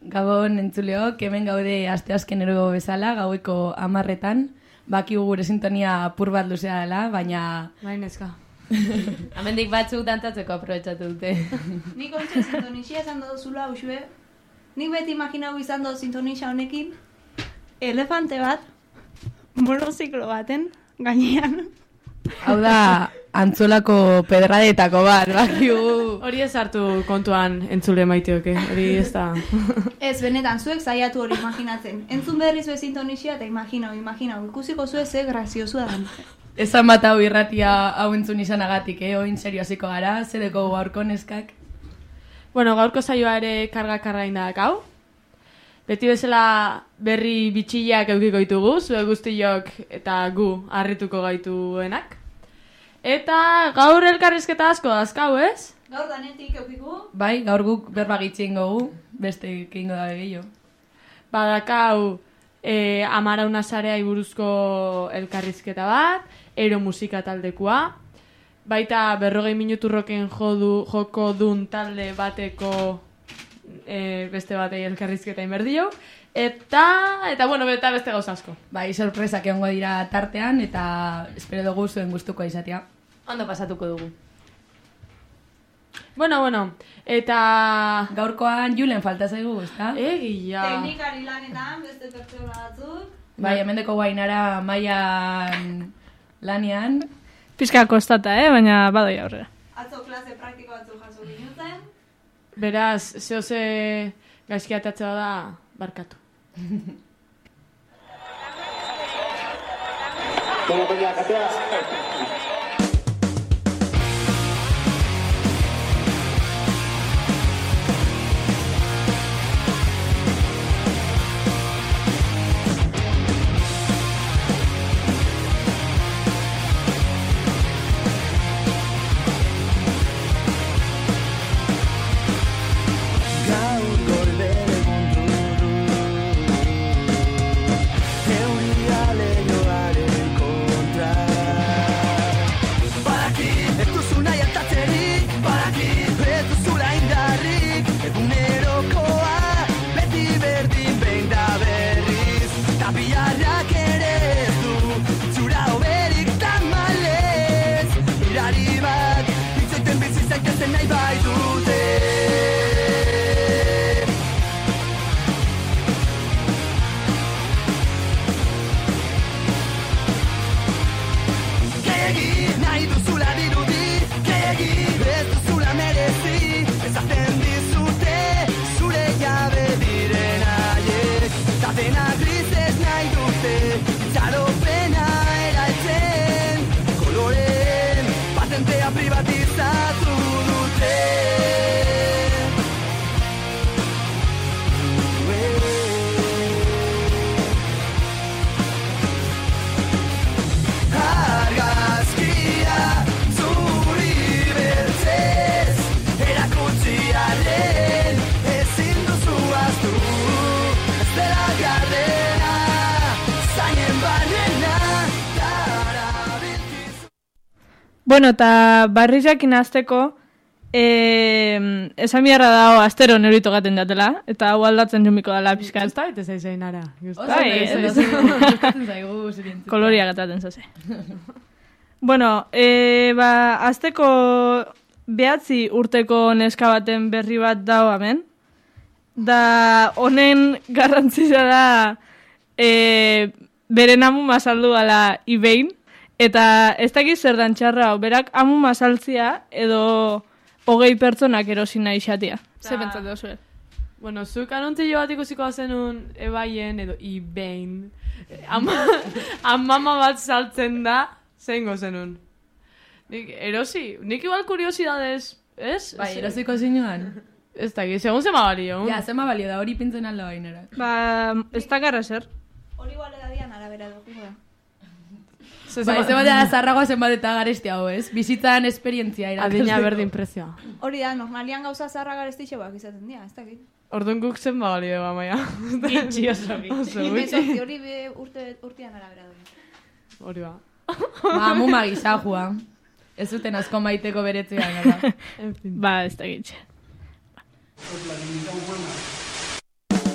Gabon entzuleok, hemen gaude asteazkenero bezala, gaueko 10:00, bakigu gure sintonia apur bat luzea dela, baina... Bainezka. Hemendik batzuk dantatzeko aprobetxatu dute. Nik ontsa sintonixia esan dozula, usue. Nik beti imaginau izan dut sintonixia honekin. Elefante bat, monoziklo baten, gainean. Hau da, antzolako pedradetako bat, bakigu. Hori ez hartu kontuan entzule maiteoke, hori ez da... Ez, benetan, zuek saiatu hori imaginatzen. Entzun berri zue sintonixia eta imaginau. Ikusiko zue ze graziosua da. Esan bat hau irratia hau entzun izanagatik, oin serio hasiko gara, zedeko gaurko neskak. Bueno, gaurko saioa ere karga indak hau. Beti bezala berri bitxileak eukiko ditugu, zue guztiok eta gu harrituko gaituenak. Eta gaur elkarrizketa asko azkau, ez? Gaur danetik eukiku. Bai, gaur guk berba gitzien gogu, beste keingo da gehiago. Badakau Amarauna Sareai buruzko elkarrizketa bat, Ero musika taldekoa, baita 40 minutu roken joko dun talde bateko beste batei elkarrizketa inberdio, eta bueno, eta beste gauza asko. Bai, sorpresak egongo dira tartean, eta espero dugu zuen gustuko izatea. Ondo pasatuko dugu. Bueno, eta... Gaurkoan Julen falta zaigu, ezta? Egia. Teknikari lanetan, beste pertsona batzuk. Bai, hemendeko Guainara Maian lanean. Pizka kostata, baina badoi aurrera. Atzo klase praktiko batzuk jaso ginuten. Beraz, zehose gaizki atatzea da, barkatu. Bueno, peña, katea. Bueno, eta barrizakin azteko, esan biharra dago astero neurito gaten datela, eta hau aldatzen jumiko dela pizkat. Gusta bete zaizain ara. Koloria gataten zase. Bueno, azteko 9 urteko neska baten berri bat dago hemen, da honen garrantzia da beren amu mazaldu gala ibein, eta ez dakiz zer dan txarra, berak amu mazaltzia edo 20 pertsonak erosina isatia. Ze pentsatu zuen? Bueno, zuk anontzio bat ikusiko zenun ebaien edo ibein. Amama bat saltzen da, zeingo zenun. Nik igual kuriosidadez, ez? Bai, erosiko zinuan. Ez da, segun zema balio. Ja, zema balio da, hori pintzen alda bainera. Ba, ez da garra zer. Hori igual edadian arabera dugu da. Bai, zenbat da zarragoa zenbat eta garestia hau, ez? Bizitzan esperientzia irakasteko. Adina berdin prezioa. Hori da, normalian gauza zarra garestixeak izaten dira, ez dakit. Orduan guk zen balio, Amaia. Gitxi oso gitxi. Hori urtean arabera dugu. Hori ba. Ba, muma gizajua. Ez zuten asko maiteko beretzean, gara. Ba, ez da gitxe.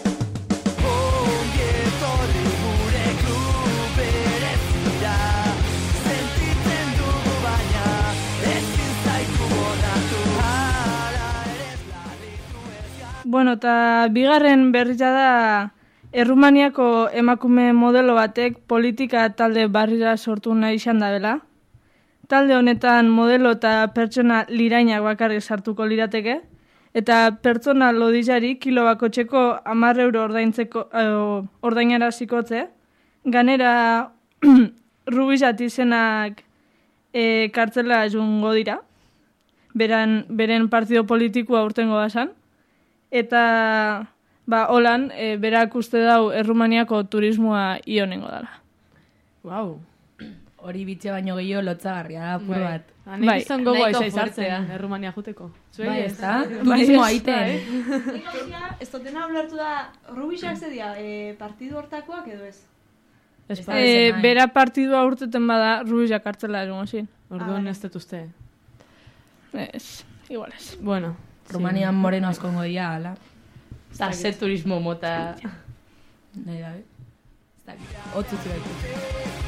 Bueno, eta bigarren berria da Errumaniako emakume modelo batek politika talde barrira sortu nahi izan da dela. Talde honetan modelo eta pertsona lirainak bakarrik sartuko lirateke, eta pertsona lodizari kilo bakotxeko 10 euro ordainarazikotze. Ganera Rubizat izenak kartzela joango dira, beren partido politikoa urtengo basan, eta holan, berak uste dau Errumaniako turismoa ionengo dela. Wow. Hori bitxe baino gehiago lotzagarria da, apur bat. Nik izan gogoa nahiko izartzen Errumania juteko. Bai, ez da? Turismo aiten. Ez dutena ulertu da, Rubixak zedia, partidu hortakoak edo ez? Bera partidua urteten bada Rubizak kartzela egon zin. Orduan ez dut uste. Ez, igual ez. Bueno. Rumanian moreno askongo dira, ala. Eta ze turismo mota. Nahi da, ez da, otzutzi baitu.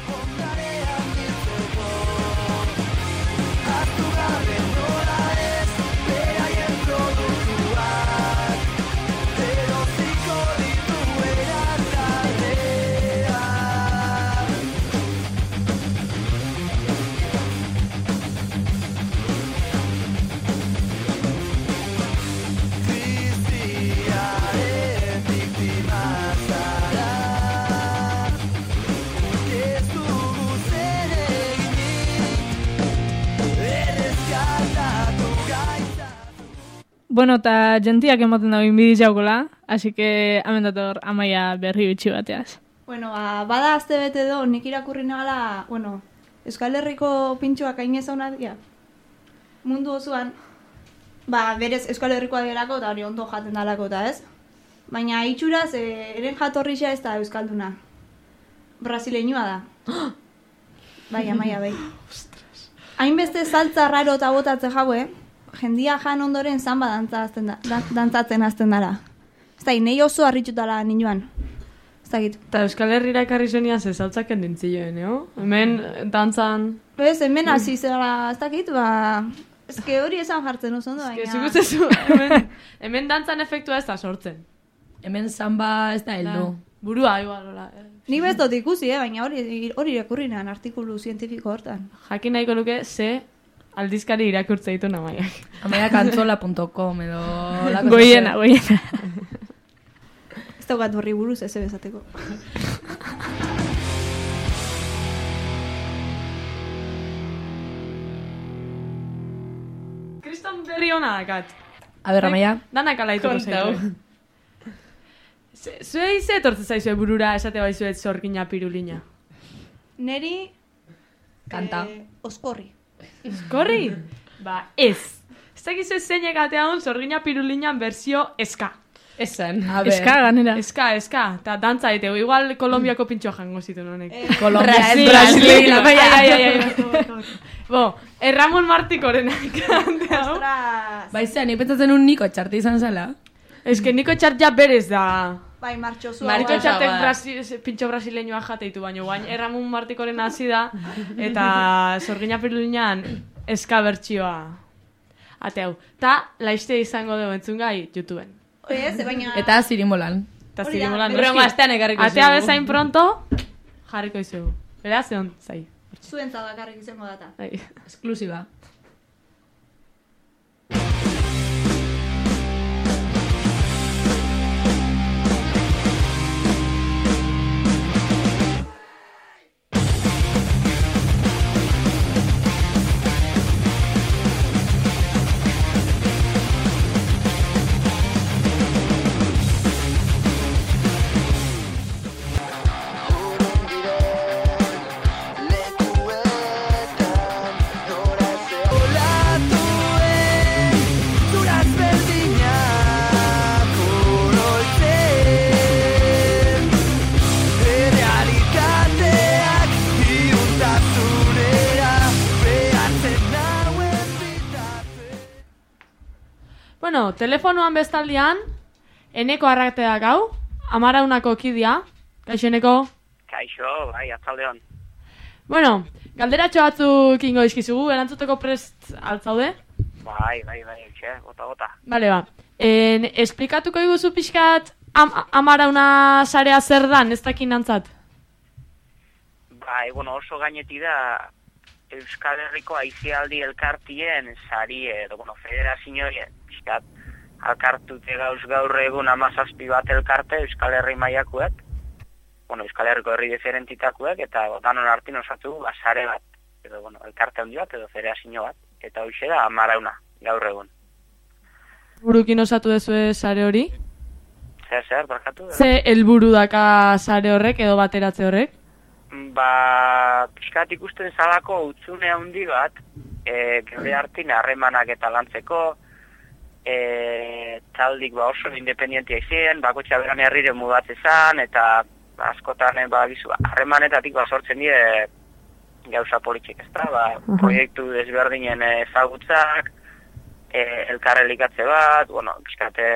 Bueno, eta jentiak ematen dago inbidi jaukola, así que hemen dator Amaia berri bitxi bateaz. Bueno, bada azte bete do, nik irakurri nagala, bueno, Euskal Herriko pintxoak hain ezauna dira. Mundu osoan, berez Euskal Herrikoa direlako eta hori ondo jaten dalako eta ez. Baina itxuraz, eren jatorrixa ez da Euskalduna. Brasileñoa da. Bai, Amaia, bai. Hainbeste saltza raro eta botatze jaue, jendia jan ondoren samba dantzatzen azten dara. Ez da, nahi oso harritxutala ninoan. Ez da gitu. Eta Euskal Herrira ekarri zenian zezaltzaken dintzioen, Hemen dantzan... Ez, hemen hasi zela, ez da gitu, Ez hori esan jartzen oso ondo, baina... Zuguzezu, hemen dantzan efektua ez da sortzen. Hemen samba ez da heldu. Burua, igual, hola. Nik bez dut ikusi, baina hori irakurrinean artikulu zientifiko hortan. Jakin nahiko nuke, ze aldizkari irakurtze ditu Amaiak. Amaiakantzola.com edo... Goiena. Ez daukat horri buruz ez bezateko. Kriston berri hona dakat. A ber, Amaia. Danak alaituko zaitu. Zuei ze etortze zaizue burura esate baizuet Zorgina Pirulina? Neri... Kanta. Oskorri. Eskorri? Ez. Ez dakizu zeinek atean Zorgina Pirulinan versio eska. Esan. Eska ganera. Eska. Eta dantza ditegu. Igual Kolombiako pintxoa jango zituen honek. Kolombia ez Brasileila. Bo, Ramon Martikorenak. Ostras. Baizea, nik pentsatzen un Niko txarte izan zala. Ez que Niko Txart ja berez da. Bai, martxosua. Niko Txartek pintxo brasileñoa jateitu baino. Guain, Ramon Martikoren hasi da. Eta Zorgina Pirulinan eska bertsioa. Ateu. Ta, laizte izango dugu entzungai YouTubeen. Ez, baina... Eta zirimbolan. Eta zirimolan. Broma astean ekarriko izugu. Atea bezain pronto, jarriko izugu. Beraz, egon, zai. Zuen zadakarrik izango data. Esklusiba. Bueno, telefonoan bestaldian, Eneko arrakteak hau, Amaraunako kidia. Kaixo, Eneko? Kaixo, bai, atzaldeon. Bueno, galderatxo batzuk ingo dizkizugu, erantzuteko prest altzaude? Bai, bota. Bale, ba. Esplikatuko iguzu pixkat Amarauna sarea zer dan, ez dakin nantzat? Bai, bueno, oso gaineti da Euskal Herriko aizialdi elkartien sari edo, bueno, federazioen, pixkat, alkartute gaur egun 17 bat elkarte Euskal Herri mailakoek, bueno, Euskal Herriko herri diferentitakoek, eta danon artin osatu sare bat, edo, bueno, elkarte handi bat, edo federazio bat, eta hoxe da Amarauna, gaur egun. Burukin osatu dezue sare hori? Zer, barkatu? Ze helburu daka sare horrek edo bateratze horrek? Pixkat ikusten zalako utzune handi bat, geure hartin harremanak eta lantzeko, taldik oso independentia izien, bakotxa beran herrire mudatzezan, eta askotan harremanetatik sortzen die gauza politxik, ezta? Proiektu desberdinen ezagutzak, elkarrelikatze bat, bueno, pixkate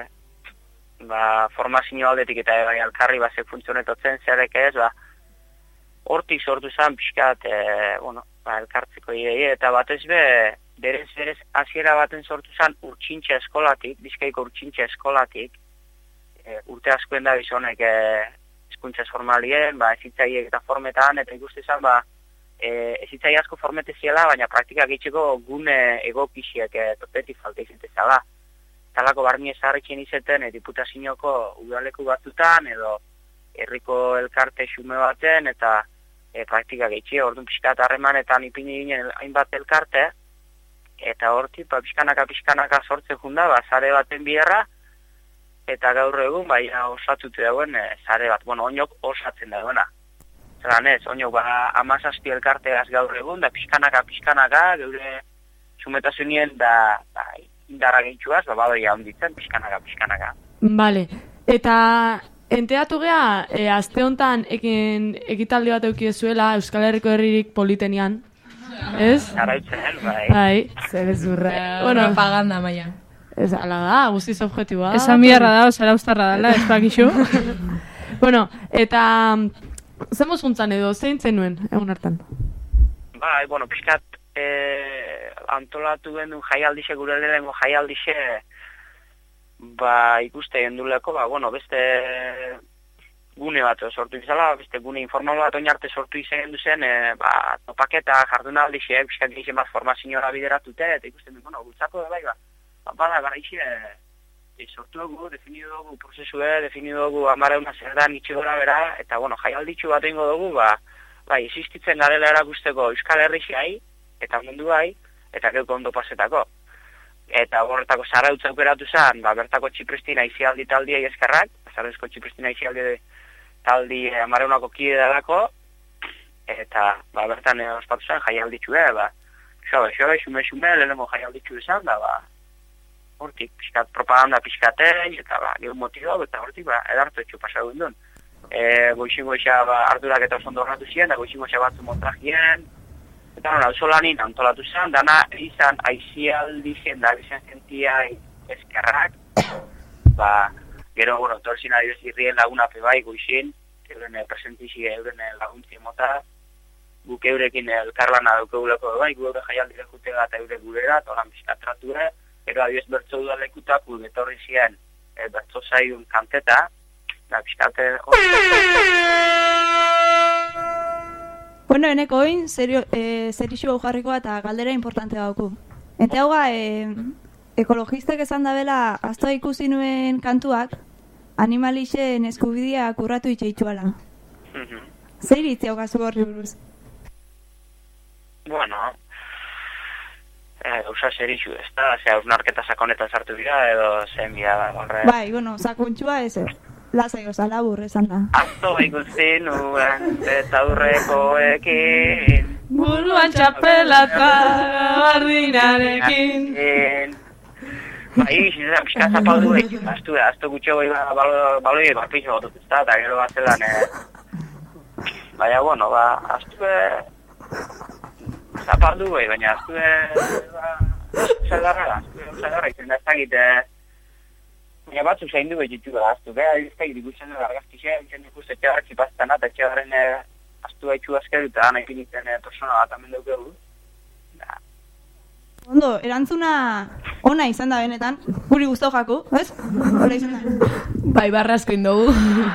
formazio aldetik eta elkarri ze funtzionetotzen zerek ez, hortik sortu zen pixkat, elkartzeko idei, eta batez berez hasiera baten sortu zen Urtsintxe eskolatik, Bizkaiko Urtsintxe eskolatik, urte askoen da bizonek hezkuntza formalien, ezitzaiek eta formetan, eta ikuste zen, ezitzai asko formete ziela, baina praktikak itxeko gune egokixiek topeti falta izate zela. Talako barmi ezarrekin izeten diputazioko udaleku batzutan, edo herriko elkarte xume baten, eta praktikak itxie, orduan pixkat harremanetan ipini ginen hainbat elkarte, eta hortik pixkanaka sortzen junda, sare baten biherra, eta gaur egun osatute dauen sare bat, oinok osatzen dagoena. Zeran ez, oinok 17 elkarteaz gaur egun, da pixkanaka, geure xumetazunien da indarra gehitxuaz, badoia honditzen, pixkanaka. Bale, eta enteatu geha, aste honetan ekitaldi bat eukiezuela Euskal Herriko herririk politenian, ez? Arautzen, bai. Zer ez urra. Propaganda, maia. Ez, ala da, guztiz objektiboa. Esan biharra da, osara ustarra dela, ez bakixu. Bueno, eta zen juntzan edo, zein zenuen, egun hartan? Pixkat antolatu gendun jaialdixe, gure lehenko jaialdixe, ikuste genduleko, beste gune bat sortu izala, beste gune informal bat oinarte sortu izan zen, topaketa jardunaldixe, pixkat gehien bat formazioa bideratute, eta ikusten dut, gultzako da garaixe sortu dugu, definidu dugu prozesue, definidu dugu Amarauna zer da nitxe gora bera, eta jaialditxu bat egingo dugu, existitzen garela erakusteko Euskal Herriai, eta mundu bai, eta geuko ondo pasetako. Eta horretako Zarautza aukeratu zen, bertako Txipristina izialdi taldiei eskerrak, Zarauzko Txipristina izialdi taldi Amaraunako kide dalako, eta bertan ospatu zen jaialditxue, xume, lehenengo jaialditxu izan, hortik pixkat propaganda pixkaten, eta gero motibo, eta hortik edartu etxu pasau duen. Goixin-goixa ardurak eta oso ondo horratu ziren, da goixin-goixa batzu montajien, eta auzolanin antolatu zen, dana izan aizialdi zen, da izan zentia eskerrak, gero, torzin adibez irrien laguna pebai goixin, euren presentizi, euren laguntzi mota, guk eurekin elkarlana daukeguleko gure jaialdire jutega eta eure gurera, eta horan bizkatrature, gero adibez bertso udalekutak, betorri ziren bertso zaiun kanteta, da bizkate... Bueno, eneko oin, zerixu hau jarrikoa eta galdera importante dauku. Eta hauga, ekologistek esan dabela, aztoa ikusi nuen kantuak, animalixen eskubideak urratu itxeitxuala. Zer iritzi hauga zu horri buruz? Usa zerixu, ez da? Hausnarketa sakonetan sartu dira, edo zen bia da, horre... Sakontxua ez ez. Lasai oza, labur esan da. Azto ikusi nuen, eta aurrekoekin. Buruan txapelata, bardinarekin. Pixka zapaldu egin, aztu gutxo goi baloi barpixo gotut ez da, eta gero bat zelan, aztu zapaldu goi, baina aztu zagarra izan da ez dakit, baina batzuk zain du behitu da, aztu ez dakit ikusten da gargazkixe, ikusten etxegarrak zipaztana, eta etxegarren aztu haitxu azkeru, eta nahi pinitzen persona bat amen daukegu. Ondo, erantzuna ona izan da benetan, guri guztau jaku, ez? Hola izan da. Bai, barrasko indogu.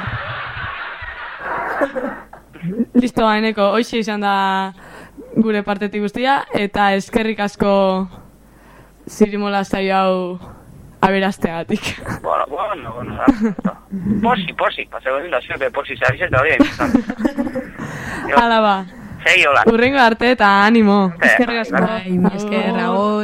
Listo, Eneko, hoxe izan da gure partetik guztia, eta eskerrik asko zirimola zaio hau aberazteagatik. Bueno, posi, paseo da siempre posi, se avisa todavía empezando. Hala ba, Segi, hola. urrengo arte eta animo. Eskerrik asko. Bai, mi esker, agor.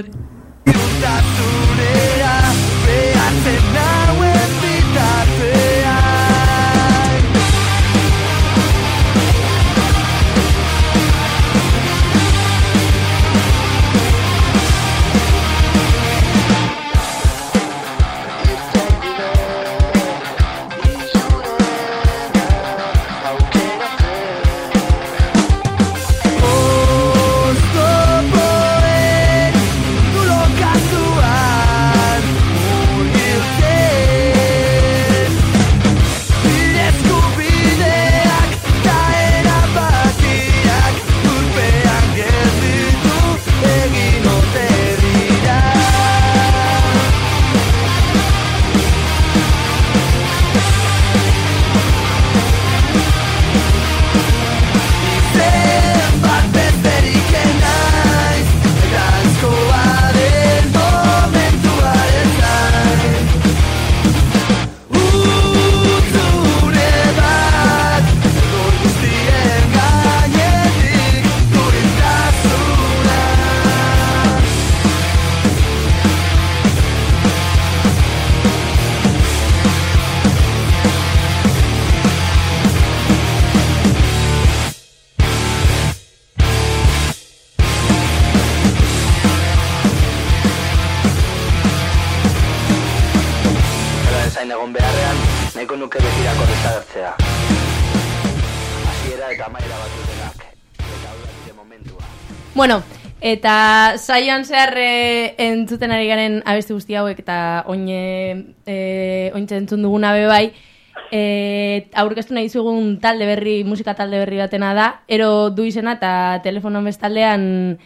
zain egon beharrean, nahiko nuke betirako desagertzea. Hasiera eta amaiera bat dutenak, eta hau da nire momentua. Bueno, eta saioan zehar entzuten ari garen abesti guzti hauek eta ointxe entzun duguna bebai, aurkeztu nahi zugun talde berri, musika talde berri batena da, ero du izena eta telefonon bestaldean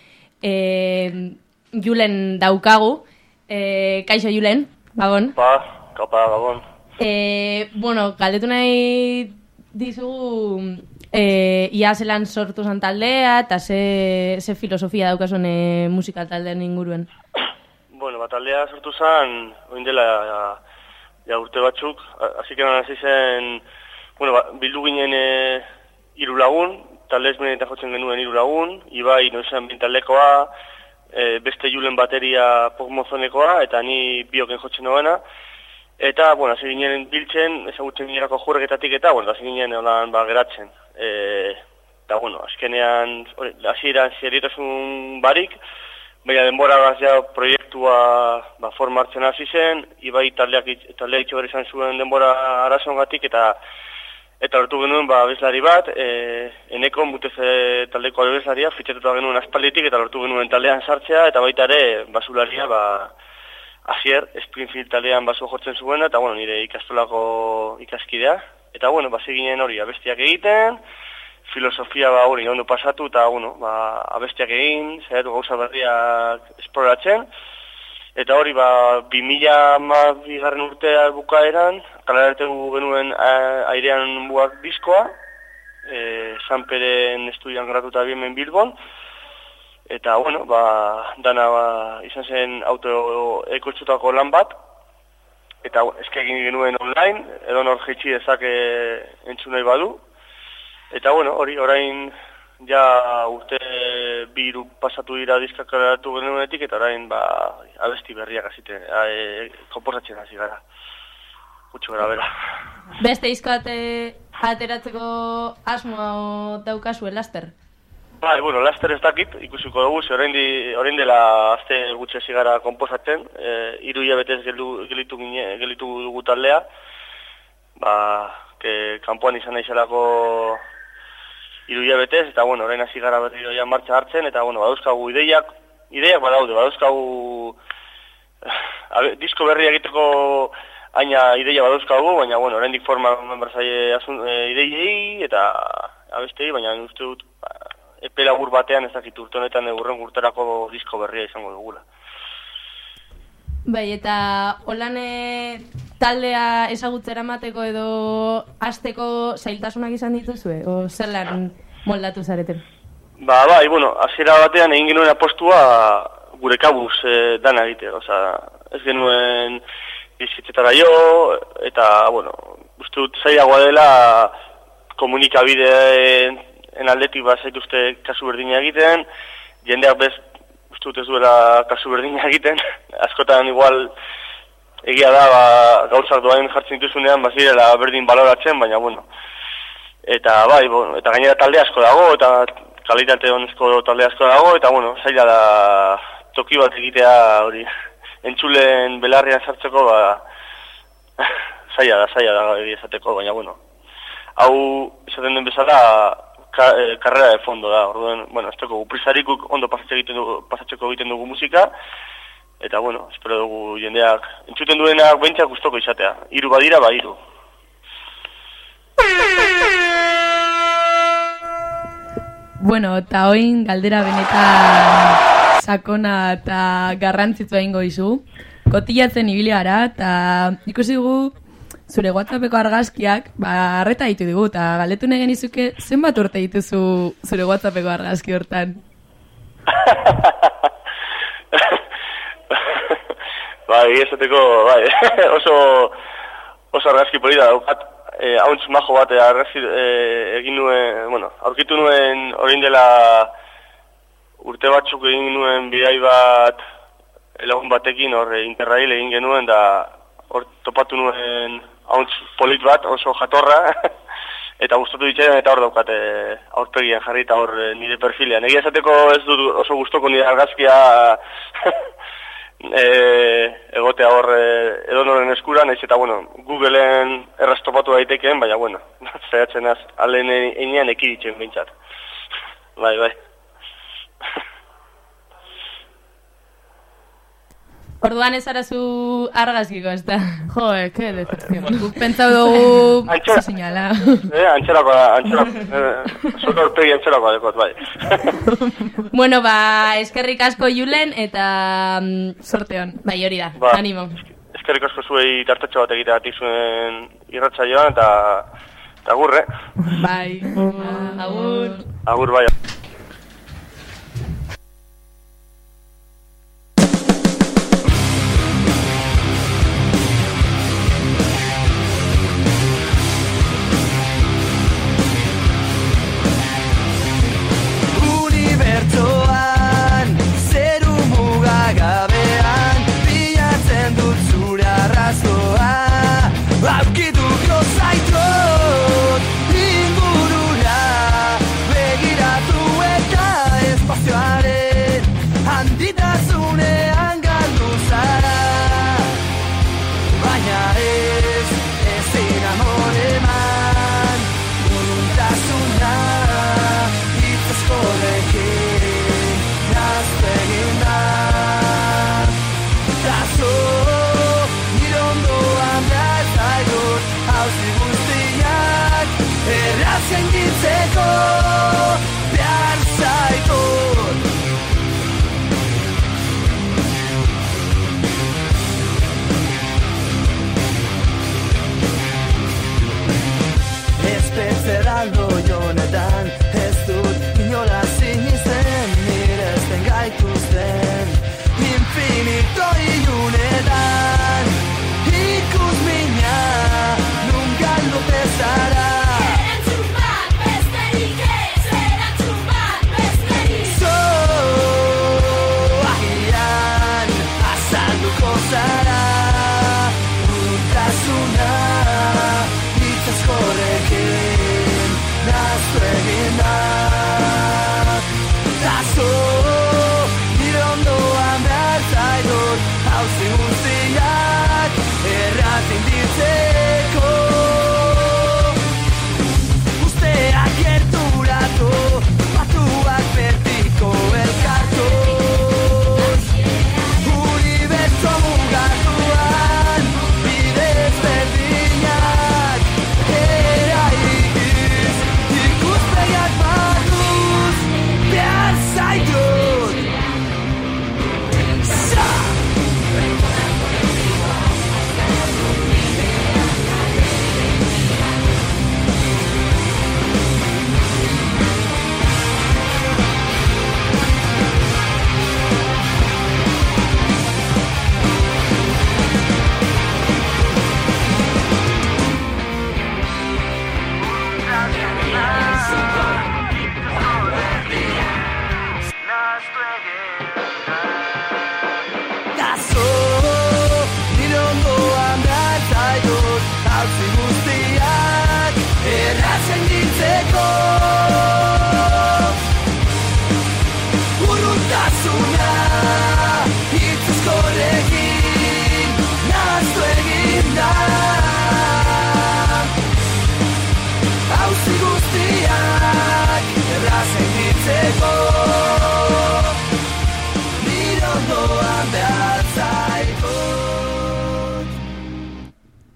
Julen daukagu. Kaixo Julen, gabon. Kapa, gabon. Bueno, galdetu nahi dizugu ia zelan sortu zan taldea eta ze filosofia daukazuen musika taldean inguruen. Bueno, taldea sortu zan, oin dela ja urte batzuk, hasikeran hasi zen, bueno, bildu ginen 3 lagun, talde ezberdinetan jotzen genuen 3 lagun, Ibai noizan bintaldekoa, beste Julen bateria pop-mozonekoa, eta ni bioken jotzen nuena. Eta, bueno, hasi ginen biltzen, ezagutzen ginerako jurreketatik eta, bueno, hasi ginen holan geratzen. Eta, bueno, azkenean, hasieran seriotasun barik, baina denbora gazia proiektua forma hartzen hasi zen, Ibai taldea itxo behar izan zuen denbora arazongatik, eta lortu genuen abeslari bat, Eneko Muteze taldeko abeslaria, fitxatuta genuen aspalditik, eta lortu genuen taldean sartzea, eta baita ere basularia, Asier, Springfield taldean basu jortzen zuena, eta bueno, nire ikastolako ikaskidea. Eta bueno, basi ginen hori abestiak egiten, filosofia hori ondo pasatu, eta bueno, abestiak egin, zaitu gauza berriak esploratzen. Eta hori 2012 urtea bukaeran, kalaratu genuen airean buak diskoa, Sanperen estudian gratuta biemen Bilbon. Eta, bueno, dana izan zen autoekoitzutako lan bat, eta eske egin genuen online, edo nor jeitsi dezake entzun nahi badu. Eta, bueno, hori, orain ja urte 2 pasatu dira diskak kaleratu genuenetik, eta orain abesti berriak konposatzen hasi gara. Gutxo gara bera. Beste disko ateratzeko asmoa daukazue, Laster? Bai, bueno, Laster ez dakit, ikusiko dugu, ze orain dela azte gutxe zigara konposatzen, 3 hilabetez gelitu dugu taldea, kanpoan izan nahizelako 3 hilabetez, eta bueno, orain hasi gara berriro ja martxa hartzen, eta bueno, badauzkagu ideiak badaude, badauzkagu disko berria egiteko aina ideia badauzkagu, baina bueno, oraindik forma berzaile ideiei eta abestei, baina uste dut epe labur batean ez dakit urte honetan urren urterako disko berria izango dugula. Bai, eta holan taldea ezagutzera mateko edo hasteko zailtasunak izan dituzue? O zelan moldatu zareten? Bai, bueno, hasiera batean egin genuen apostua gure kabuz dana egitea. Osea, ez genuen bizitzetara jo, eta, bueno, uste dut zailagoa dela komunikabideen aldetik zaituzte kasu berdina egiten, jendeak bez uste dut ez duela kasu berdina egiten, askotan igual egia da gauzak doain jartzen dituzunean bazirela berdin baloratzen, baina bueno. Eta bai, bueno, eta gainera talde asko dago, eta kalitate honezko talde asko dago, eta bueno, zaila da toki bat egitea hori. Entzulen belarrian sartzeko, zaila da egia esateko, baina bueno. Hau esaten den bezala, karrera de fondo da, orduen, bueno, ez teko guprizarikuk ondo pasatzeko egiten dugu musika, eta bueno, espero dugu jendeak, entzuten duenak behintzak gustoko izatea. 3 badira, 3. Bueno, eta oin galdera benetan sakona eta garrantzitsua egingo dizu. Kotilatzen ibili gara, eta ikusi dugu zure WhatsAppeko argazkiak, arreta ditu dugu, eta galdetu nahi genizuke, zenbat urte dituzu zure WhatsAppeko argazki hortan? Bai, esateko, bai, oso argazki polita daukat, hauntz majo bat argazki egin nuen, bueno, aurkitu nuen orain dela urte batzuk egin nuen bidai bat lagun batekin hor interrail egin genuen, da hor topatu nuen hauntz polit bat, oso jatorra, eta gustatu ditzen, eta hor daukate aurpegian jarri eta hor nire perfilean. Egia esateko ez dut oso gustoko nire argazkia egotea hor edonoren eskura, naiz eta, bueno, Googleen erraz topatu daitekeen, baina, bueno, zaiatzen az, alen enean ekiritzen bintzat. Bai. Orduan ez arazu argazkiko, ez da? Joe, que decepción. Guk pentsau dugu señala. Antxerakoa, soto horpegi antxerakoa dekot, bai. Bueno, eskerrik asko Julen, eta sorteon. Bai, hori da, animo. Eskerrik asko zuei tartatxo bat egiteatik zuen irratsaioan, eta agur, Bai, agur. Agur, bai.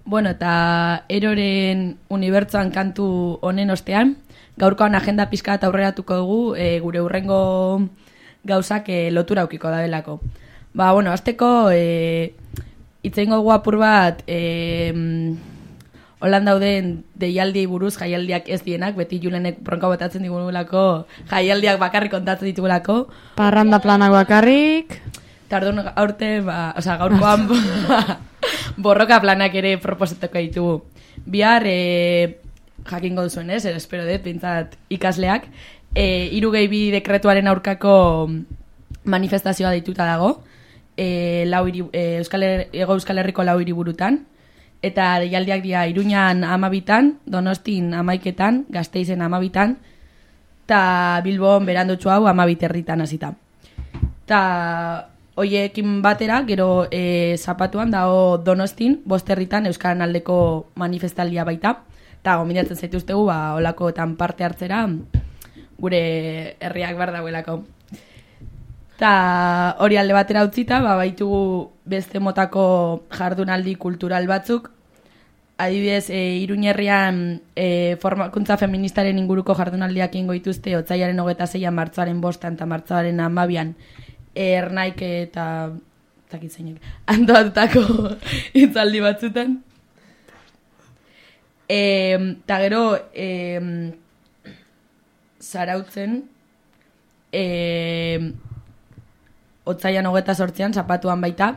Bueno, eta eroren unibertsoan kantu honen ostean, gaurkoan agenda pixka eta aurreratuko dugu gure hurrengo gauzak lotura aukiko da belako. Ba, bueno, azteko itzeingo dugu apur bat holan dauden deialdiei buruz jaialdiak ez dienak, beti Julenek bronka botatzen digulako, jaialdiak bakarrik kontatzen ditugulako. Parranda planak bakarrik. Eta orduan aurte, gaurkoan borroka planak ere proposatuko ditugu. Bihar, jakingo duzuen ez, espero dut, pintzat ikasleak, 3G dekretuaren aurkako manifestazioa dituta dago, Euskal Herriko 4 hiriburutan, eta deialdiak dira Iruñan 12, Donostin 11, Gasteizen 12, eta Bilbon berandotxo hau 12 herritan hasita. Eta hoiekin batera, gero zapatuan dago Donostin, 5 herritan Euskaran aldeko manifestaldia baita, eta gomendatzen zaituztegu, olakoetan parte hartzera, gure herriak behar dagoelako. Eta hori alde batera utzita, baitugu beste motako jardunaldi kultural batzuk. Adibidez, Iruñerrian formakuntza feministaren inguruko jardunaldiak ingo dituzte, otsailaren 26an, martxoaren 5an eta martxoaren 12an, ernaik eta antoatutako hitzaldi batzutan. Eta gero, Zarautzen, otsailean 28an, zapatuan baita,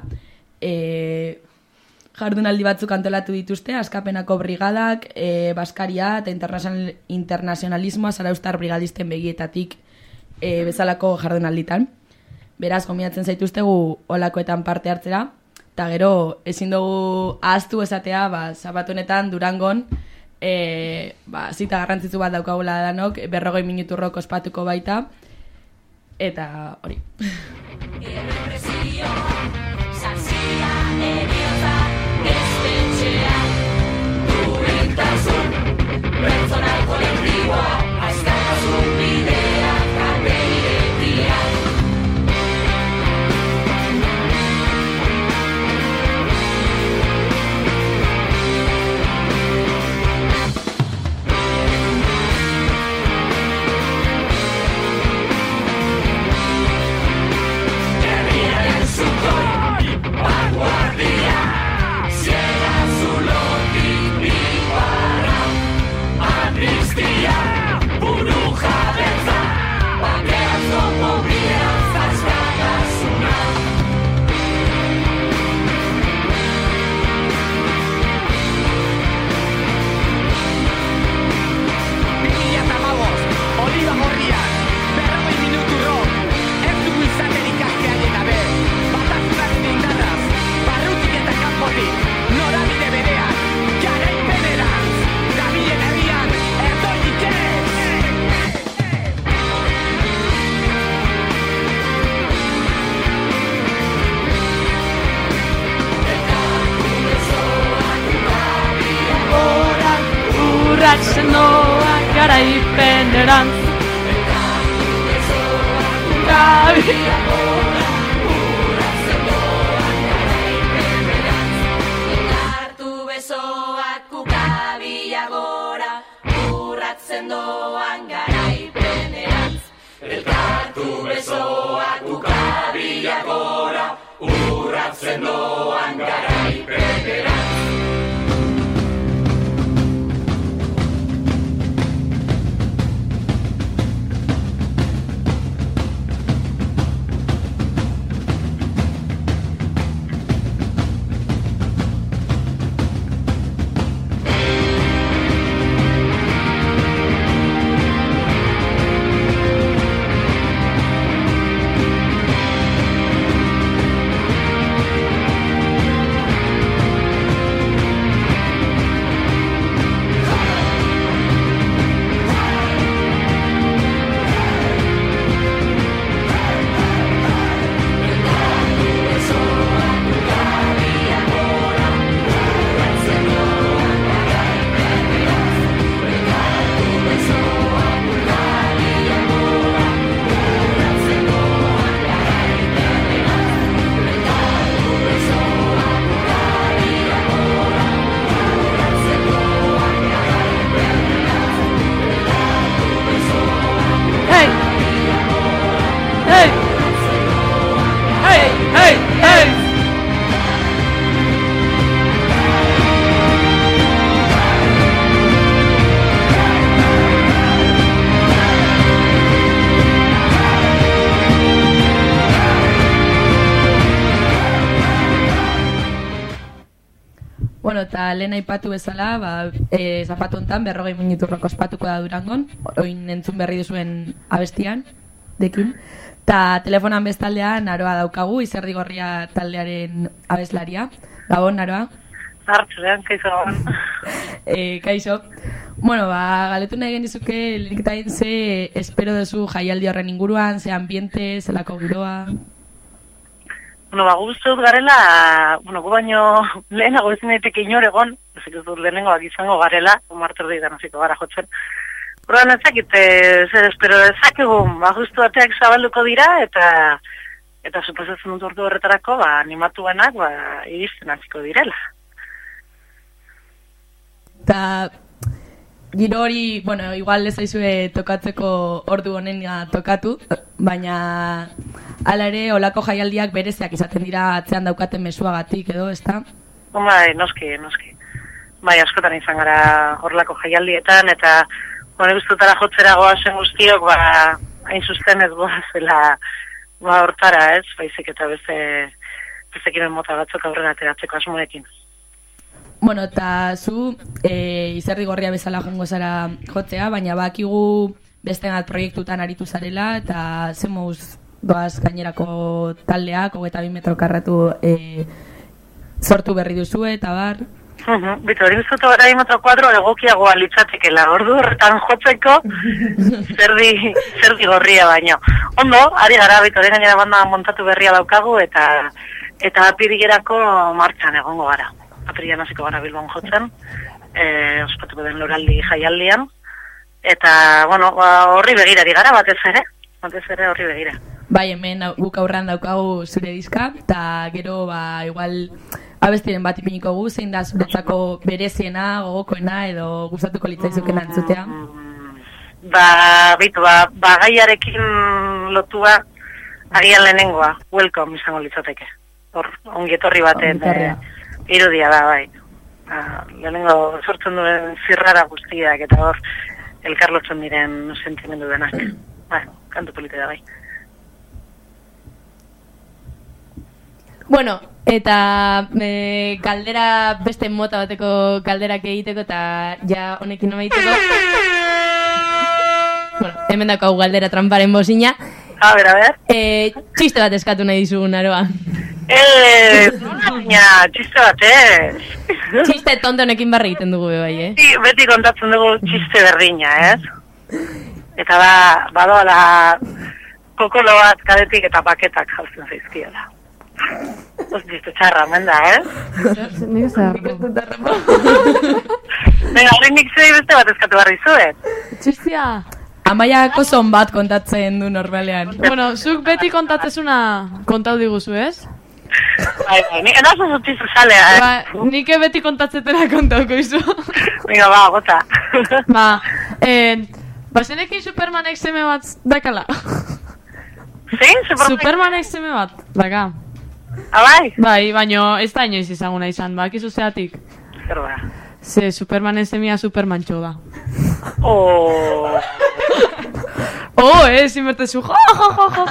jardunaldi batzuk antolatu dituzte, Askapenako brigadak, Baskaria eta internazionalismoa zaraustar brigadisten begietatik bezalako jardunalditan. Beraz, gomendatzen zaituztegu olakoetan parte hartzera, eta gero ezin dugu ahaztu esatea, zapatu honetan Durangon, zita garrantzitsu bat daukagula danok, 40 minuturrok ospatuko baita, eta hori. Personal kolektiboa, askatasun bideak, kate irekiak. Herriaren zukoi, vanguardia, ziega zulotik bipara. Amnistia, buru jabetza, bakean zopo bidean zaskatasuna. Oliba gorriak, 40 minuturrok, ez dugu izaten ikastean eta be, batasunaren indarraz, barrutik eta kanpotik, norabide berean, garaipenerantz, dabilen herrian, erdoinik ez! Urrats sendoak garaipenerantz. Hartu besoak ukabila gora, urratzen doan garaipenerantz. Elkartu besoak ukabila gora, urratzen doan garaipenerantz. eta lehen aipatu bezala, zapatu hontan 40 minuturroko ospatuko da Durangon, oin entzun berri duzuen abestian, dekin. Ta telefonan bestaldean Aroa daukagu, Izerdigorria taldearen abeslaria. Gabon, Aroa. Hartzean, kaixo gabon. Kaixo. Bueno, galetu nahi genizuke, lehenik eta ze espero duzu jaialdi horren inguruan, ze ambiente, zelako giroa... Bueno, guzti dut garela, gu baino lehenago ezin daiteke inor egon, ezik ez dut lehenengoak izango garela, marterdietan hasiko gara jotzen. Horren ezakit, zer espero dezakegu, justu bateak zabalduko dira, eta suposatzen dut ordu horretarako, animatuenak, iristen hasiko direla. Eta giro hori, bueno, igual ez aizue tokatzeko ordu honena tokatu, baina hala ere, olako jaialdiak bereziak izaten dira atzean daukaten mezuagatik edo, ezta? Bai, noski. Bai, askotan izan gara horrelako jaialdietan, eta guztutara jotzera goazen guztiok, hain susten ez goazela hortara, ez? Baizik eta bestekiren mota batzuk aurrera ateratzeko asmoekin. Bueno, eta zu Izerdigorria bezala jongo zara jotzea, baina bakigu beste bat proiektutan aritu zarela, eta zemuz doaz gainerako taldeak, 22 metro karratu sortu berri duzu, eta bar... Bitu, hori biztutu gara 2 metro kuadro egokiagoa litzatekela, ordu horretan jotzeko Izerdigorria baino. Ondo, ari gara, bitu, hori gainera banda montatu berria daukagu, eta apirilerako martxan egongo gara. Apirilean hasiko gara Bilbon jotzen, ospatuko den loraldi jaialdian, eta, bueno, horri begirari gara batez ere horri begira. Bai, hemen guk aurrean daukagu zure diska, eta gero, igual, abestiren bat ipiniko gu, zein da zuretzako bereziena, gogokoena, edo gustatuko litzaizukena entzutea? Bitu, gaiarekin lotua, agian lehenengoa, welcome izango litzateke. Hor, ongietorri baten irudia da, bai. Lehenengo sortzen duen zirrara guztiak, eta hor, elkarlotzen diren sentimendu denak. Kantu polite da, bai. Bueno, eta galdera beste mota bateko galderak egiteko eta ja honekin amaiteko. Bueno, hemen dakau galdera tramparen bozina. A ver. Txiste bat eskatu nahi dizugun, Aroa. Baina, txiste bat, Txiste tonto honekin barri egiten dugu bai, Sí, beti kontatzen dugu txiste berdina, Eta badoala kokolo bat kadetik eta paketak jauzen zaizkiela. Txiste txarra, menda, Nik ez da. Venga, horrenik zei beste bat eskatu barri zuet. Txistia. Amaiako zon bat kontatzen du normalean. Bueno, zuk beti kontatzezuna kontau diguzu, ez? Bai, nik enazu zutizu zalea, Nik beti kontatzetera kontauko izu. Venga, gota. Bazenekin Supermanek seme bat dakala. Zein? Supermanek seme bat daka. Bai? Bai, baino ez da inoiz izaguna izan, bakizu zeatik. Zer ba? Ze Supermanen semia Supermantxo da. Zinbertezu, jo.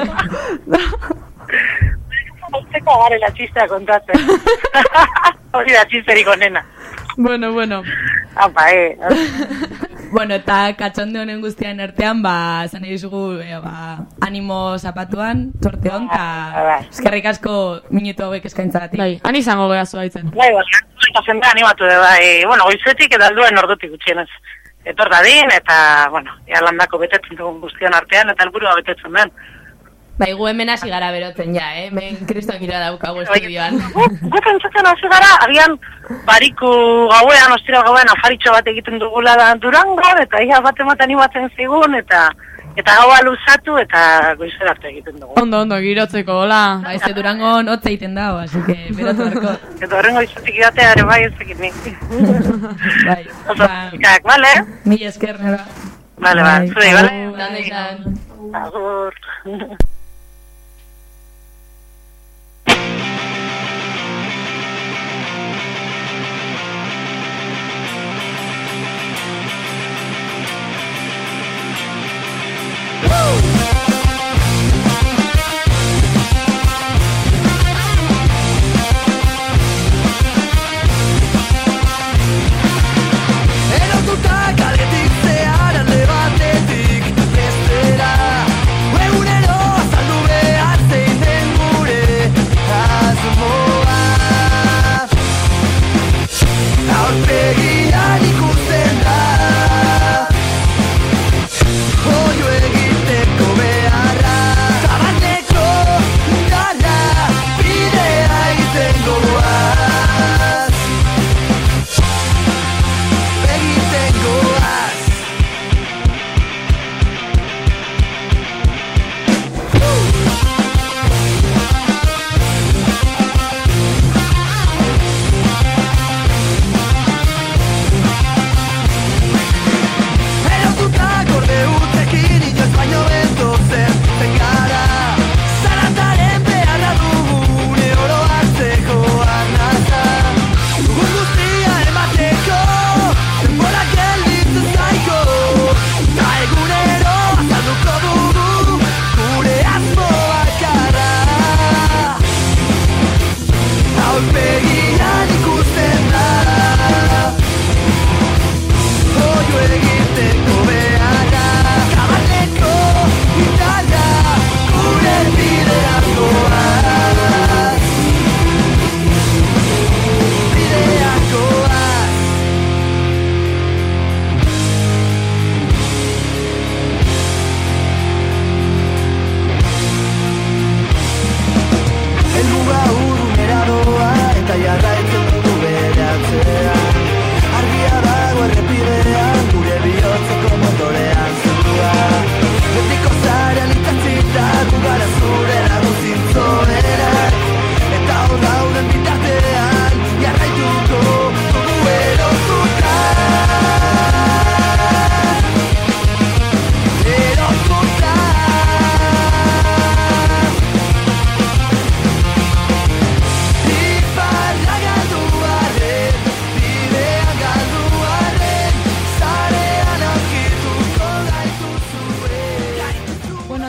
Zeko agarela txistea kontatzen. Hori da txisterik onena. Bueno. Apa, Bueno, eta katxonde honen guztian artean, zan dizugu, animo zapatuan, sorte hon, eta eskerrik asko minutu hauek eskaintzagatik. Bai, han izango geha zuaitzen. Bai, eta jendea animatu de, goizetik eta alduen ordutik gutxienez. Etor dadin, eta, landako betetzen dugun guztian artean, eta helburua betetzen den. Bai, gu hemen hasi gara berotzen ja, Ben kristok ira daukagu estudioan. Gu pentsatzen hasi gara, agian bariku gauean, ostira gauean, afaritxo bat egiten dugula da Durango, eta ia bat animatzen zigun, eta gaua luzatu, eta goizera arte egiten dugu. Ondo, girotzeko, hola. Baize Durangon hotza egiten dago, así que berotu barko. Eta horren goizetik idateare bai ez egin nik. Bai. Kak, bale? Mila esker, nera. Bale, zuri, bale? Dando izan. Agur.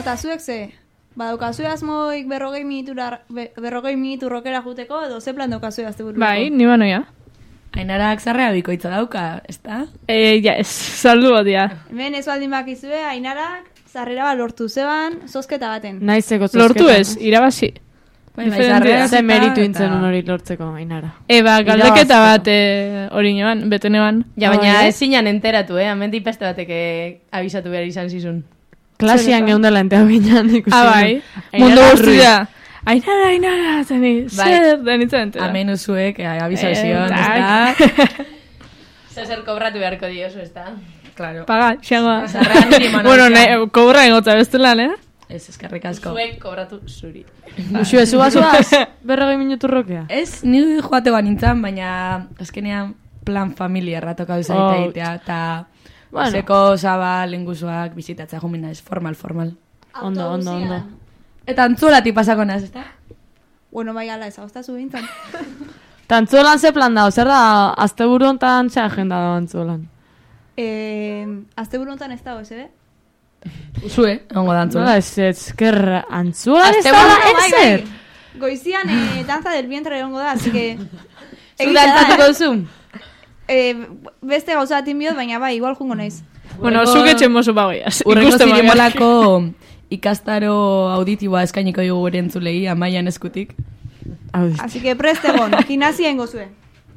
eta zuek ze? Badaukazu asmoik 40 minutu rokera juteko, edo ze plan daukazue asteburuko? Bai, ni banoia. Ainarak zarrea bikoitza dauka, ezta? Ja, ez, saldu bat dia. Hemen ez baldin bakizue, Ainarak zarrera bat lortu zeban, zozketa baten. Naizeko zozketa. Lortu ez, irabazi. Zarrea Ze meritu intzen hori lortzeko, Ainara. Galdeketa bat hori neban, bete neban. Ja, baina ezinan enteratu, hemendik beste batek abisatu behar izan zizun. Klasian geundela entea binean ikusi. Bai, mundu guztia. Ainara, zeni, zer denitzen entera. Amen usuek, abisazion, ezta? Zer kobratu beharko diozu, ezta? Claro. Paga, xangoa. Zarrean niri eman Bueno, kobra engotza bestelan, Ez, eskerrik asko. Zuek kobratu zuri. Uxue, zuaz, 40 minutu rokea? Ez, ni joate nintzen, baina azkenean plan familiarra tokau zaita egitea, eta seko, zabal, lenguzuak, bizitatzea jumina ez, formal. Ondo. Eta antzulatik pasako naz, ezta? Bueno, bai ala, ezagoztazu bintzen. Tantzuelan ze plan dago, zer da, asteburu hontan ze agenda dago antzuelan? Asteburu hontan ez dago, ez, Zue, ongo da antzula. Nola ez, ker antzuelan ez da, ezer? Goizian, danza del vientre ongo da, así que... Zu dantzatuko duzu? Beste gauza bat inbiot, baina bai, igual jungo naiz. Bueno, zuk etxen mozu bagoiaz. Urrengo zirimolako ikastaro auditiboa eskainiko dugu gure entzulei, Amaian eskutik. Así que preste egon, gimnasia ingo zuen.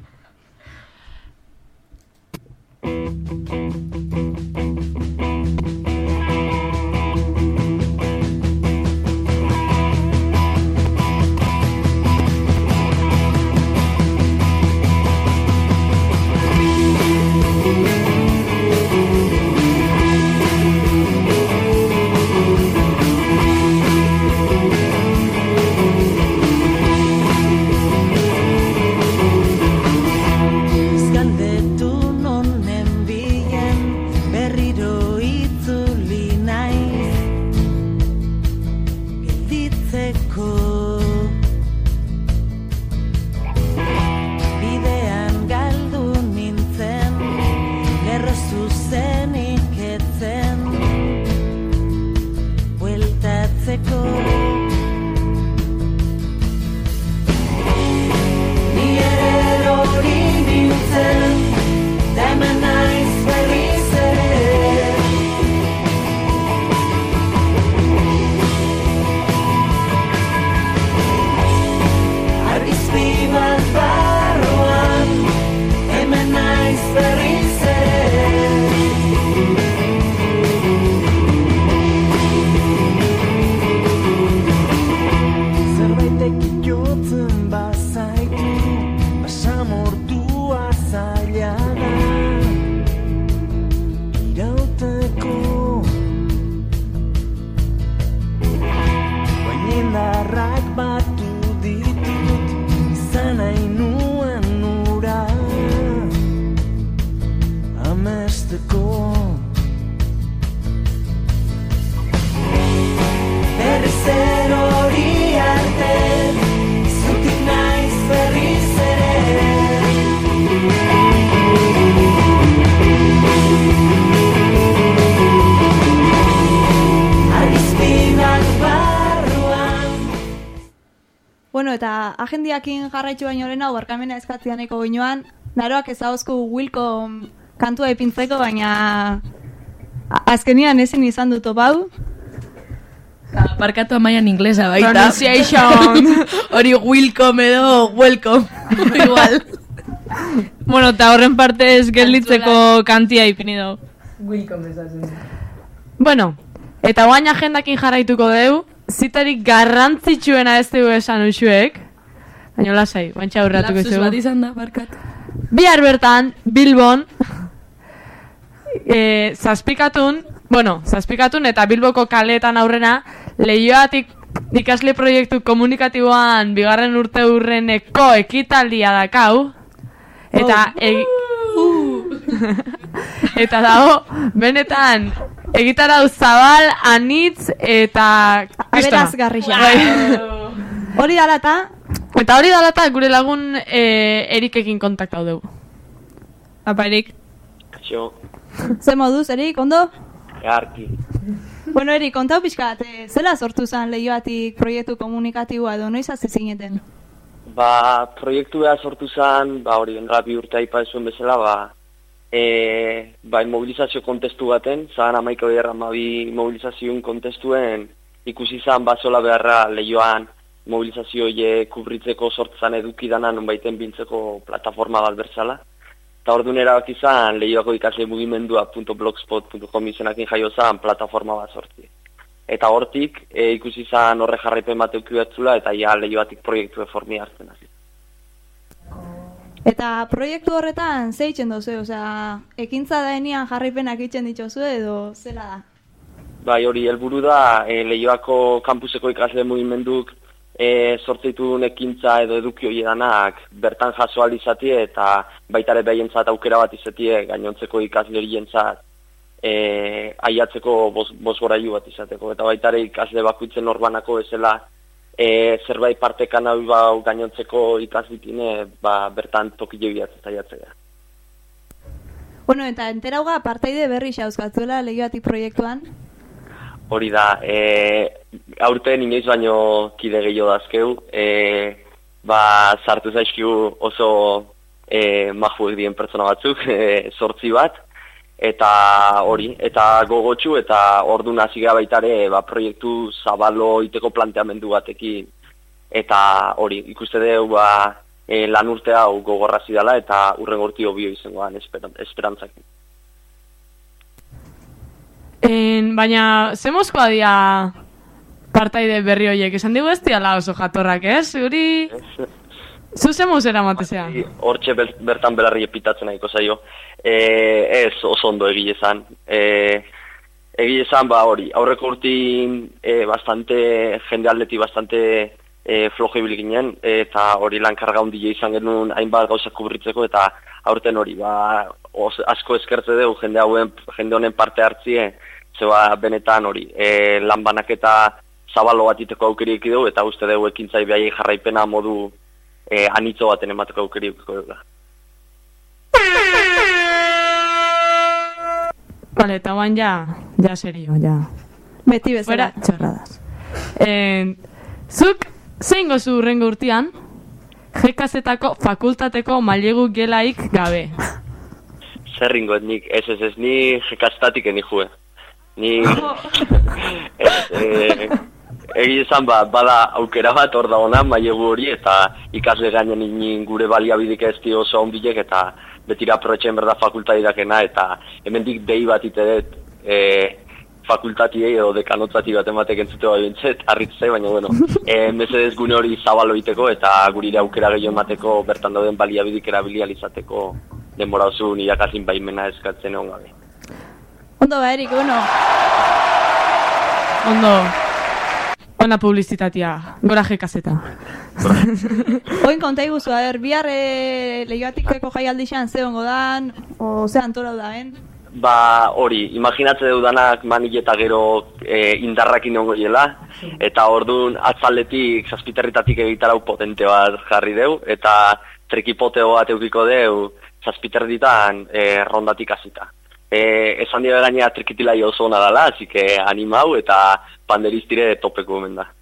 Bueno, eta agendiakin jarraitzu baino lehena barkamena eskatzianeko goinoan, naroak ezagozku Wilko kantua ipintzeko, baina azkenian ezin izan dut topau. Barkatu Amaian inglesa baita. Pronunciation. Hori welcome edo welcome. Igual. Bueno, eta horren parte ez gelditzeko kantia ipini dugu. Welcome esatzen. Bueno, eta guain agendakin jarraituko dugu, zitarik garrantzitsuena ez dugu esan usuek, baina lasai, guantxa aurratuko Lapsus bat izan da, barkatu. Bihar bertan, Bilbon, zazpikatun eta Bilboko kaleetan aurrena, Leioatik ikasle proiektu komunikatiboan bigarren urte urreneko ekitaldia dakau, eta eta dago, benetan, egitarau zabal, anitz eta... Aberazgarria. Hori dalata? Eta hori dalata gure lagun Erikekin kontaktau dugu. Apa, Erik? Kaixo. Ze moduz, Erik, ondo? Earki. Bueno, Eri, kontau pixkat, zela sortu zen Leioatik proiektu komunikatiboa edo noiz hasi zineten? Proiektua sortu zen, hori, bi urte aipa zuen bezala, mobilizazio kontestu baten, zahan 11 mobilizazioen kontestuen ikusi zen bazola beharra Leioan mobilizazio horiek kubritzeko sortzan edukidanan nonbaiten biltzeko plataforma bat berzala. Eta orduan erabaki zen Leioako ikasle mugimendua.blogspot.com izenakin jaio zen plataforma bat sortzi. Eta hortik ikusi zen horre jarraipen bat euki batzula eta ja Leioatik proiektu formi hartzen hasi. Eta proiektu horretan ze itzen dozu, osea, ekintza daenian jarraipenak itzen dituzu edo zela da? Bai, hori helburu da Leioako kampuseko ikasle mugimenduk sortzitun ekintza edo eduki horiedanak bertan jaso alizatie eta baitare behientzat aukera bat izatie gainontzeko ikaslerientzat aiatzeko bosgorailu bat izateko eta baitare ikasle bakuitzen norbanako bezala zerbait partekan hau gainontzeko ikaslitine bertan tokile bilatzen aiatzea. Bueno, eta enterauga partaide berri xauzkatzuela Leioatik proiektuan? Hori da, aurten inoiz baino kide gehiago dazkeu, sartu zaizkigu oso majuek dien pertsona batzuk, 8 bat, eta hori, eta gogotsu, eta orduan hasi gara baitare proiektu zabalo iteko planteamendu batekin, eta hori, ikuste dugu lan urte hau gogorrazi dela, eta urrengo urte obio izangoan esperantzakin. Baina, ze mozkoa dia partaide berri horiek? Esan digu ez diala oso jatorrak, ez? Zuri... Zu ze mozera matezea? Hortxe bertan belarri epitatzen nahiko zaio. Ez oso ondo egile zan. Egile zan, hori, aurreko urtin jende aldeti bastante flojo ibili ginen, eta hori lankarga hundile izan genuen hainbat gauzak kubritzeko, eta aurten hori, asko eskertze dugu jende honen parte hartzie, zeba benetan hori, lan banaketa zabalo bat iteko aukeri dugu, eta uste dugu ekintzai behai jarraipena modu anitzo baten emateko aukeri dugu. Vale, eta guan ja serio, ja. Beti bezala. Fuera txorradas. Zuk, zein gozu urrengo urtean, GKZ-ako fakultateko mailegu gelaik gabe? Zerringo, nik, ez, ni GKZ-tatik eni jue. Ni... Egi esan bada aukera bat hor da ona mailegu hori, eta ikasle gainen gure baliabidik ez di oso onbilek, eta betira aprotxen berda fakultatidakena, eta hemendik dei bat ite dut fakultatiei edo dekanotzati bat ematek entzute bai bintzet, arritzai, baina bueno, mesedez gune hori zabalo iteko, eta gurire aukera gehiago emateko bertan dauden baliabidik erabilializateko denbora oso irakasin baimena eskatzen egon gabe. Ondo Erik, bueno. Ondo. Ona publizitatea, gora GKZ. Oin konta iguzu, bihar Leioatikeko jaialdixan ze ongo dan, o ze antorau daen? Hori, imaginatze dudanak manik eta gero indarrakin ongo jela, eta orduan atzaldetik, zazpiterritatik egitarau potente bat jarri deu, eta trikipoteo bat eukiko deu, zazpiterritan rondatik hasita. Esan dira gainea trikitilai oso ona dela, así que animau eta panderistire topeko hemen da.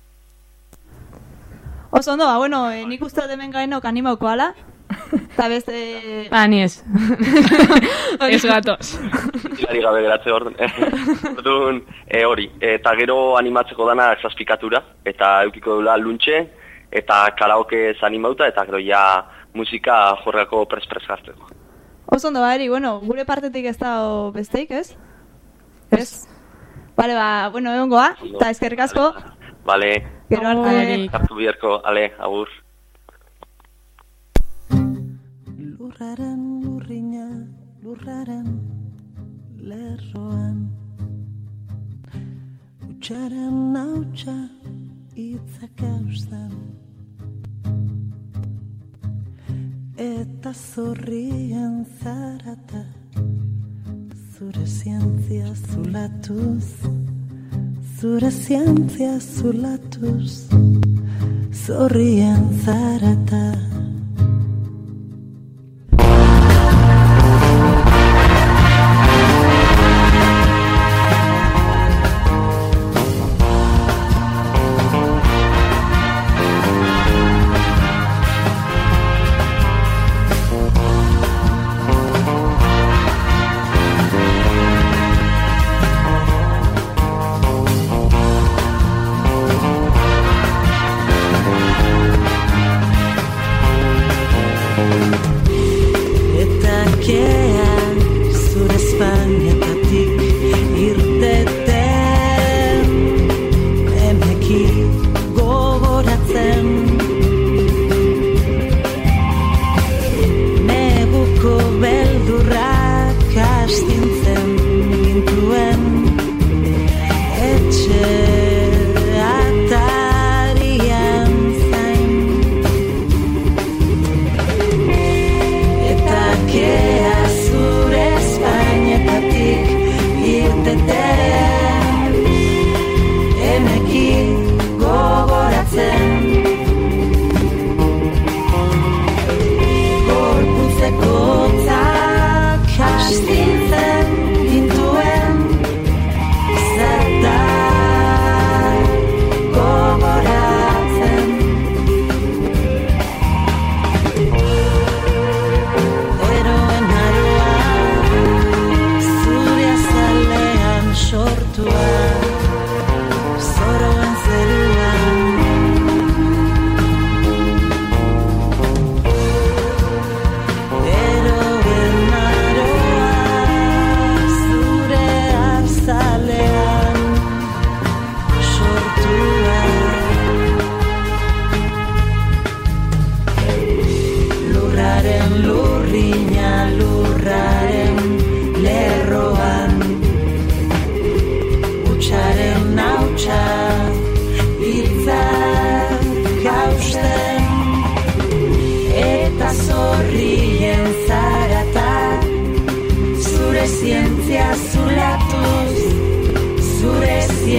Oso ondo, bueno, nik uste hemen gainok animauko ala, eta beste... Ni ez. Ez gatoz. Hilari gabe geratze orduan, hori, eta gero animatzeko dana zazpikatura, eta eukiko dula luntxe, eta karaoke animauta, eta gero ja musika jorrako pres gartzeko. Oso ondo, Eri, bueno, gure partetik ez da besteik, ez? Ez? Bale, bueno, egongoa, eta eskerrik asko. Bale. Gero arte. Hartu biherko, ale, agur. Lurraren lurrina, lurraren lerroan, utxaren hautsa itzak austan, eta zorrien zarata, zure zientzia zulatuz, zure zientzia zulatuz, zorrien zarata.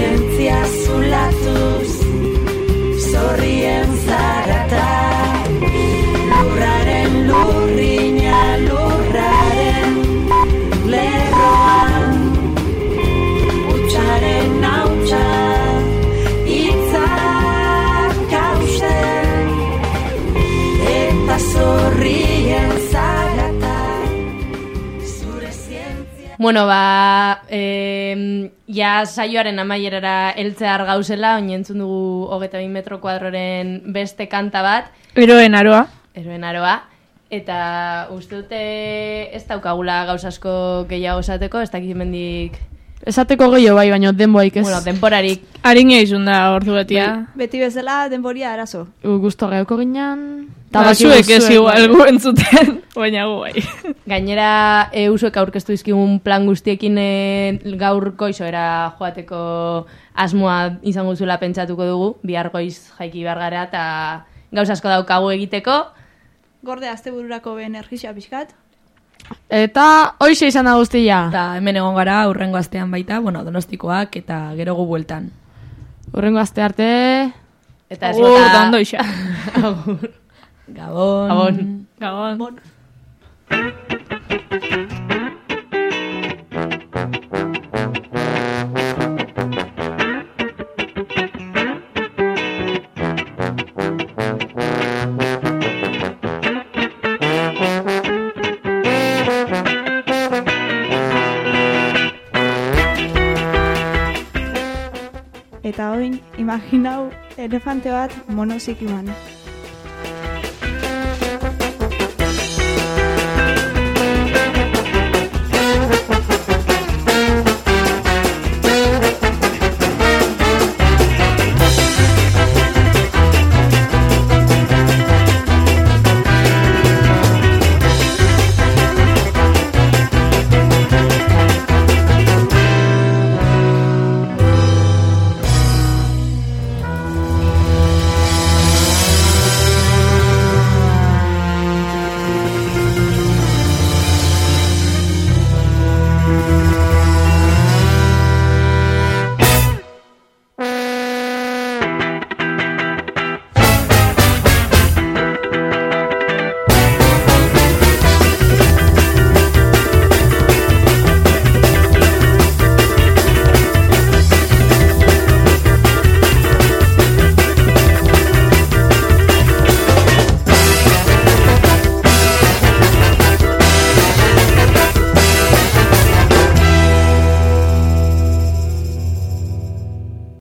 zientzia zulatuz, zorrien zarata, lurraren lurrina lurraren lerroan, utxaren hautsa, itzak kausen, eta zorrien zarata, zure zientzia. Bueno, ja saioaren amaierara heltzear gauzela, oin entzun dugu 22 metro kuadroren beste kanta bat. Eroen aroa. Eroen aroa. Eta uste dute ez daukagula gauz asko gehiago esateko, ez dakit mendik... Esateko gehiago bai, baina denboaik ez. Bueno, denporarik. Harina izun da ordu betia. Beti bezala denboria arazo. Gusto geuko ginean... Zuek ez igual gu entzuten, baina gu bai. Gainera, usuek aurkeztu izkigun plan guztiekin gaur goizoera joateko asmoa izango zula pentsatuko dugu, bihar goiz jaiki bargara eta gauz asko daukagu egiteko. Gorde astebururako energia pixkat. Eta hoize izan da guztia. Eta hemen egon gara urrengo astean baita, bueno, Donostikoak eta gero gu bueltan. Urrengo aste arte... Eta Agur, dondo isa. Agur. Gabon. Gabon. Eta oin, imaginau elefante bat monozik iman.